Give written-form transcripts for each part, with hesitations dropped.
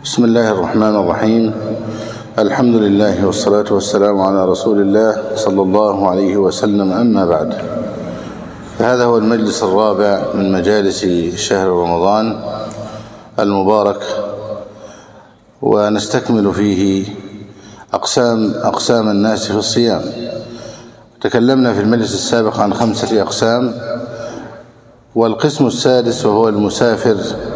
بسم الله الرحمن الرحيم. الحمد لله والصلاة والسلام على رسول الله صلى الله عليه وسلم. أما بعد، فهذا هو المجلس الرابع من مجالس شهر رمضان المبارك، ونستكمل فيه أقسام الناس في الصيام. تكلمنا في المجلس السابق عن 5 أقسام، والقسم السادس وهو المسافر،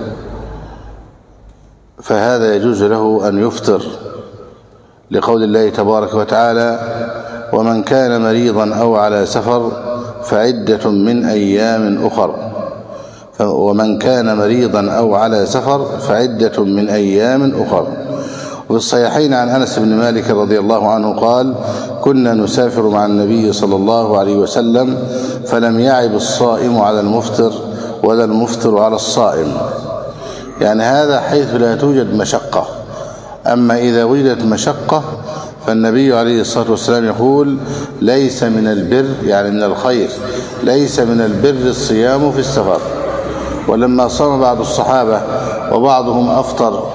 فهذا يجوز له أن يفطر لقول الله تبارك وتعالى: ومن كان مريضا أو على سفر فعدة من أيام أخر. ومن كان مريضا أو على سفر فعدة من أيام أخر. وفي الصحيحين عن أنس بن مالك رضي الله عنه قال: كنا نسافر مع النبي صلى الله عليه وسلم فلم يعب الصائم على المفطر ولا المفطر على الصائم. يعني هذا حيث لا توجد مشقة. أما إذا وجدت مشقة فالنبي عليه الصلاة والسلام يقول: ليس من البر، يعني من الخير، ليس من البر الصيام في السفر. ولما صام بعض الصحابة وبعضهم أفطر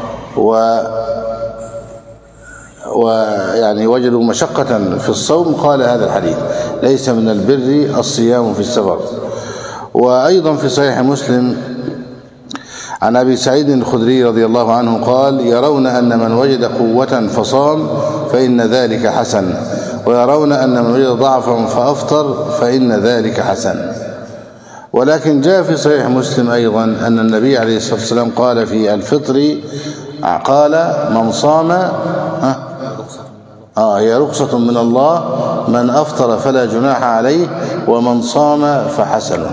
ويعني وجدوا مشقة في الصوم، قال هذا الحديث: ليس من البر الصيام في السفر. وأيضا في صحيح مسلم عن أبي سعيد الخدري رضي الله عنه قال: يرون أن من وجد قوة فصام فإن ذلك حسن، ويرون أن من وجد ضعفا فأفطر فإن ذلك حسن. ولكن جاء في صحيح مسلم أيضا أن النبي عليه الصلاة والسلام قال في الفطر، قال: من صام هي رخصة من الله، من أفطر فلا جناح عليه، ومن صام فحسن.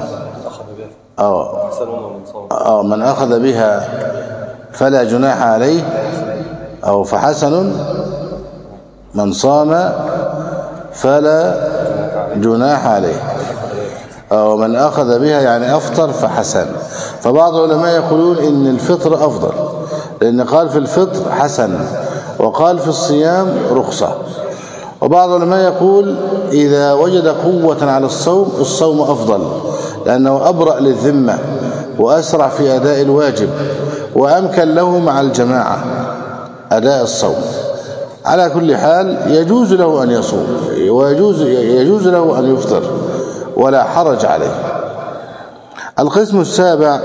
من أخذ بها فلا جناح عليه، أو فحسن. من صام فلا جناح عليه، أو من أخذ بها يعني أفطر فحسن. فبعض العلماء يقولون إن الفطر أفضل، لأن قال في الفطر حسن وقال في الصيام رخصة. وبعض العلماء يقول إذا وجد قوة على الصوم أفضل، لأنه أبرأ للذمة وأسرع في أداء الواجب، وأمكن له مع الجماعة أداء الصوم. على كل حال يجوز له أن يصوم، ويجوز له أن يفطر، ولا حرج عليه. القسم السابع: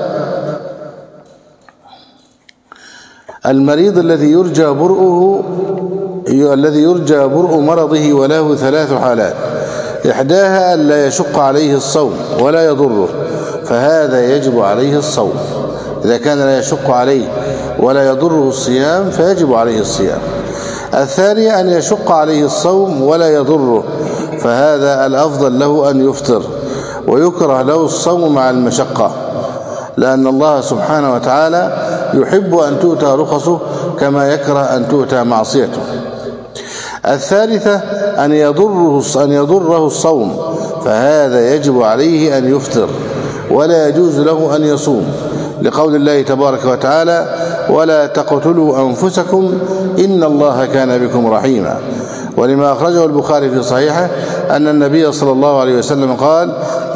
المريض الذي يرجى برؤ مرضه، وله 3 حالات: إحداها أن لا يشق عليه الصوم ولا يضره، فهذا يجب عليه الصوم. إذا كان لا يشق عليه ولا يضره الصيام فيجب عليه الصيام. الثانية أن يشق عليه الصوم ولا يضره، فهذا الأفضل له أن يفطر، ويكره له الصوم مع المشقة، لأن الله سبحانه وتعالى يحب أن تؤتى رخصه كما يكره أن تؤتى معصيته. الثالثة أن يضره الصوم، فهذا يجب عليه أن يفطر، ولا يجوز له أن يصوم، لقول الله تبارك وتعالى: ولا تقتلوا أنفسكم إن الله كان بكم رحيما. ولما أخرجه البخاري في صحيحه أن النبي صلى الله عليه وسلم قال: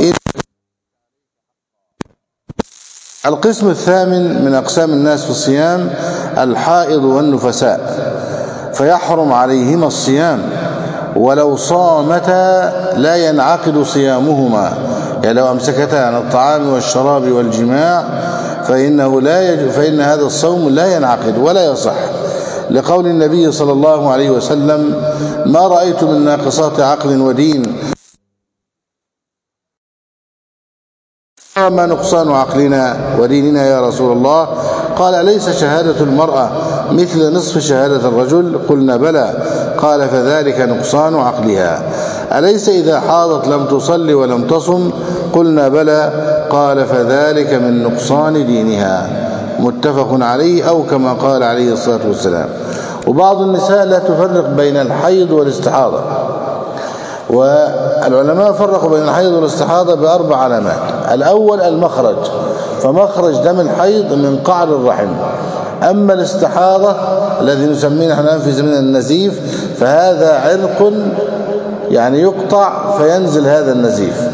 القسم الثامن من أقسام الناس في الصيام: الحائض والنفساء، فيحرم عليهما الصيام، ولو صامتا لا ينعقد صيامهما. يعني لو أمسكتا عن الطعام والشراب والجماع فإن هذا الصوم لا ينعقد ولا يصح، لقول النبي صلى الله عليه وسلم: ما رأيت من ناقصات عقل ودين ما نقصان عقلنا وديننا يا رسول الله؟ قال: أليس شهادة المرأة مثل نصف شهادة الرجل؟ قلنا: بلى. قال: فذلك نقصان عقلها. أليس إذا حاضت لم تصلي ولم تصم؟ قلنا: بلى. قال: فذلك من نقصان دينها. متفق عليه، أو كما قال عليه الصلاة والسلام. وبعض النساء لا تفرق بين الحيض والاستحاضة، والعلماء فرقوا بين الحيض والاستحاضة ب4 علامات. الأول المخرج، فمخرج دم الحيض من قعر الرحم. أما الاستحاضة الذي نسميه نحن في زمن النزيف، فهذا عرق يعني يقطع فينزل هذا النزيف.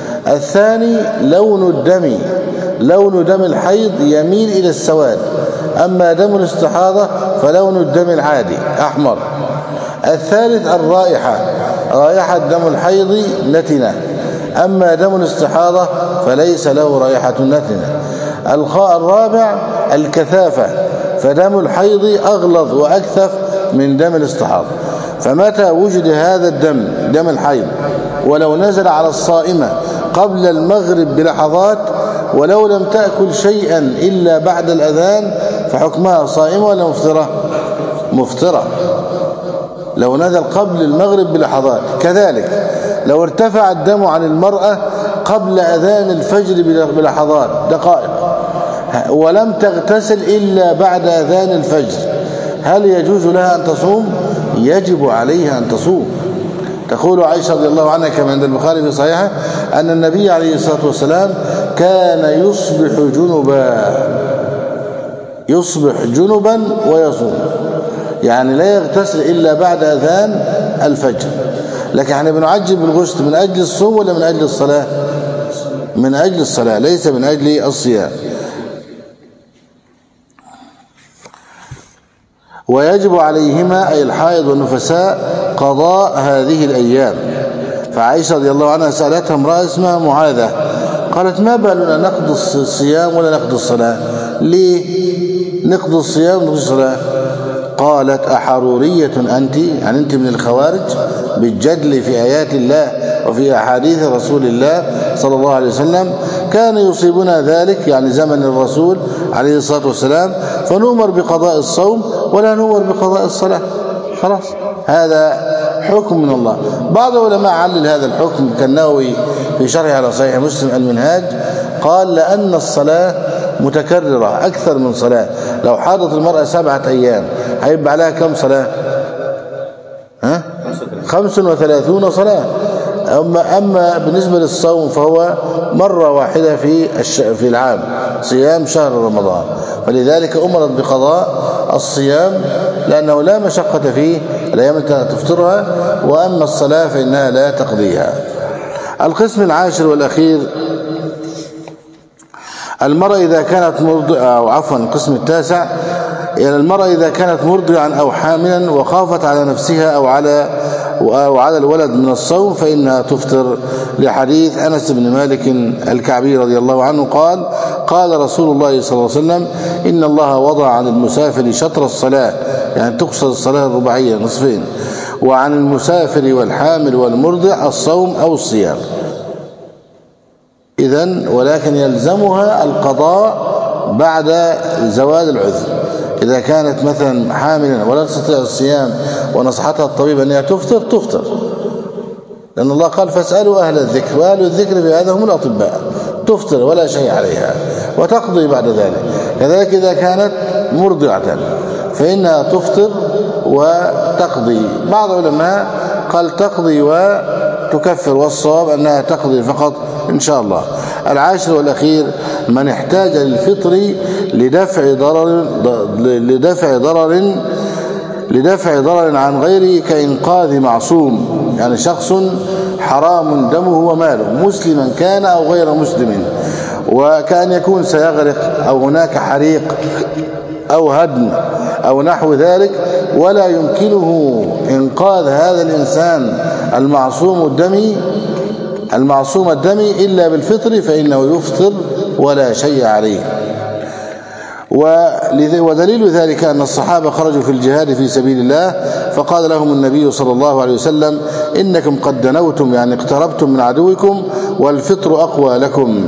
الثاني لون الدم، لون دم الحيض يميل إلى السواد، أما دم الاستحاضة فلون الدم العادي أحمر. الثالث الرائحة، رائحة دم الحيض نتنة، أما دم الاستحاضة فليس له رائحة نتنة. الرابع الكثافة، فدم الحيض أغلظ وأكثف من دم الاستحاضة، فمتى وجد هذا الدم دم الحيض ولو نزل على الصائمة قبل المغرب بلحظات ولو لم تأكل شيئا إلا بعد الأذان فحكمها صائمة ولا مفطرة؟ مفطرة لو نزل قبل المغرب بلحظات. كذلك لو ارتفع الدم عن المرأة قبل أذان الفجر بلحظات دقائق ولم تغتسل إلا بعد أذان الفجر، هل يجوز لها أن تصوم؟ يجب عليها أن تصوم. تقول عائشة رضي الله عنها كما عند البخاري في صحيحه أن النبي عليه الصلاة والسلام كان يصبح جنبا ويصوم، يعني لا يغتسل إلا بعد أذان الفجر. لكن احنا بنعجل بالغسل من أجل الصوم ولا من أجل الصلاة؟ من أجل الصلاة ليس من أجل الصيام. ويجب عليهما أي الحائض والنفساء قضاء هذه الأيام. فعائشة رضي الله عنها سألتها امرأة اسمها معاذة قالت ما بالنا نقضي الصيام ولا نقضي الصلاة؟ ليه نقضي الصيام ونقضي الصلاة؟ قالت أحرورية أنت؟ يعني أنت من الخوارج بالجدل في آيات الله وفي أحاديث رسول الله صلى الله عليه وسلم. كان يصيبنا ذلك يعني زمن الرسول عليه الصلاة والسلام فنؤمر بقضاء الصوم ولا نؤمر بقضاء الصلاة، خلاص هذا حكم من الله. بعض العلماء علل هذا الحكم كالنووي في شرح على صحيح مسلم المنهاج، قال لأن الصلاة متكررة أكثر من صلاة. لو حاضت المرأة 7 أيام هيبقى عليها كم صلاة؟ 35 صلاة. أما بالنسبة للصوم فهو مرة واحدة في العام، صيام شهر رمضان، فلذلك أمرت بقضاء الصيام لأنه لا مشقة فيه الأيام التي تفطرها، وأما الصلاة فإنها لا تقضيها. القسم العاشر والأخير المرأة إذا كانت مرضعة، أو عفوا القسم التاسع، يعني المرأة إذا كانت مرضعا أو حاملا وخافت على نفسها أو على الولد من الصوم فإنها تفطر، لحديث أنس بن مالك الكعبي رضي الله عنه قال قال رسول الله صلى الله عليه وسلم إن الله وضع عن المسافر شطر الصلاة، يعني تقصد الصلاة الرباعية نصفين، وعن المسافر والحامل والمرضع الصوم أو الصيام. إذن ولكن يلزمها القضاء بعد زوال العذر. إذا كانت مثلا حاملا ولا تستطيع الصيام ونصحتها الطبيب أنها تفطر، لأن الله قال فاسألوا أهل الذكر، وأهل الذكر في هذا هم الأطباء، تفطر ولا شيء عليها وتقضي بعد ذلك. كذلك إذا كانت مرضعة فإنها تفطر وتقضي. بعض العلماء قال تقضي وتكفر، والصواب أنها تقضي فقط إن شاء الله. العاشر والأخير من احتاج للفطر لدفع ضرر عن غيره كإنقاذ معصوم، يعني شخص حرام دمه وماله مسلما كان أو غير مسلم، وكان يكون سيغرق أو هناك حريق أو هدم أو نحو ذلك، ولا يمكنه إنقاذ هذا الإنسان المعصوم الدم إلا بالفطر فإنه يفطر ولا شيء عليه. ودليل ذلك أن الصحابة خرجوا في الجهاد في سبيل الله فقال لهم النبي صلى الله عليه وسلم إنكم قد دنوتم، يعني اقتربتم من عدوكم، والفطر أقوى لكم،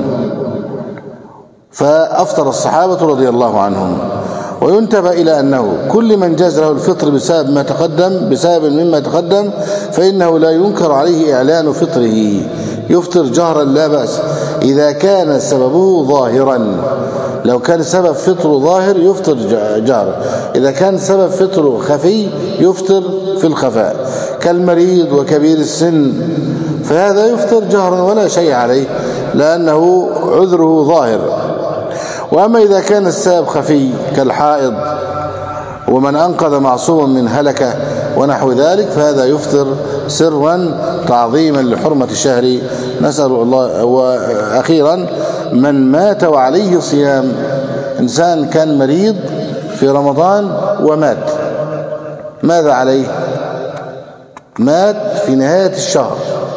فأفطر الصحابة رضي الله عنهم. وينتبه إلى أنه كل من جاز له الفطر بسبب مما تقدم فإنه لا ينكر عليه إعلان فطره، يفطر جهرا لا بأس إذا كان سببه ظاهرا. لو كان سبب فطره ظاهر يفطر جهرا، إذا كان سبب فطره خفي يفطر في الخفاء، كالمريض وكبير السن فهذا يفطر جهرا ولا شيء عليه لأنه عذره ظاهر. وأما إذا كان السبب خفي كالحائض ومن أنقذ معصوما من هلكة ونحو ذلك فهذا يفطر سرا تعظيما لحرمة الشهر، نسأل الله. وأخيرا من مات وعليه صيام، إنسان كان مريض في رمضان ومات، ماذا عليه؟ مات في نهاية الشهر،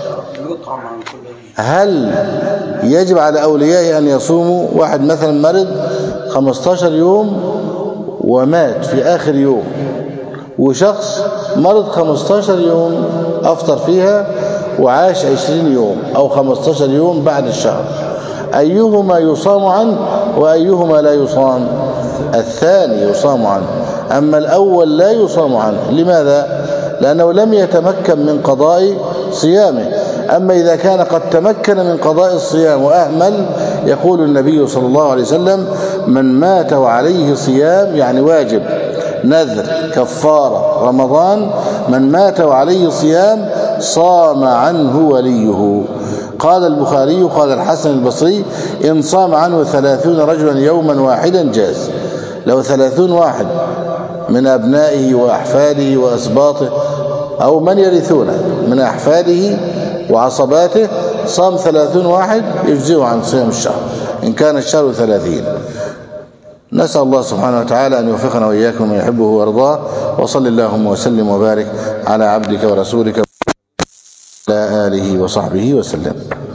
هل يجب على أوليائه أن يصوموا؟ واحد مثلا مرض 15 يوم ومات في آخر يوم، وشخص مرض 15 يوم أفطر فيها وعاش 20 يوم أو 15 يوم بعد الشهر، أيهما يصام عنه وأيهما لا يصام؟ الثاني يصام عنه، أما الأول لا يصام عنه. لماذا؟ لأنه لم يتمكن من قضاء صيامه. أما إذا كان قد تمكن من قضاء الصيام وأهمل، يقول النبي صلى الله عليه وسلم: من مات وعليه صيام، يعني واجب، نذر، كفارة، رمضان، من مات وعليه صيام صام عنه وليه. قال البخاري قال الحسن البصري: إن صام عنه 30 رجلا يوما واحدا جاز. لو 30 واحد من أبنائه وأحفاده وأسباطه أو من يرثونه من أحفاده وعصباته، صام 30 واحد يجزئه عن صيام الشهر إن كان الشهر 30. نسأل الله سبحانه وتعالى أن يوفقنا وإياكم من يحبه ويرضاه، وصل اللهم وسلم وبارك على عبدك ورسولك وعلى آله وصحبه وسلم.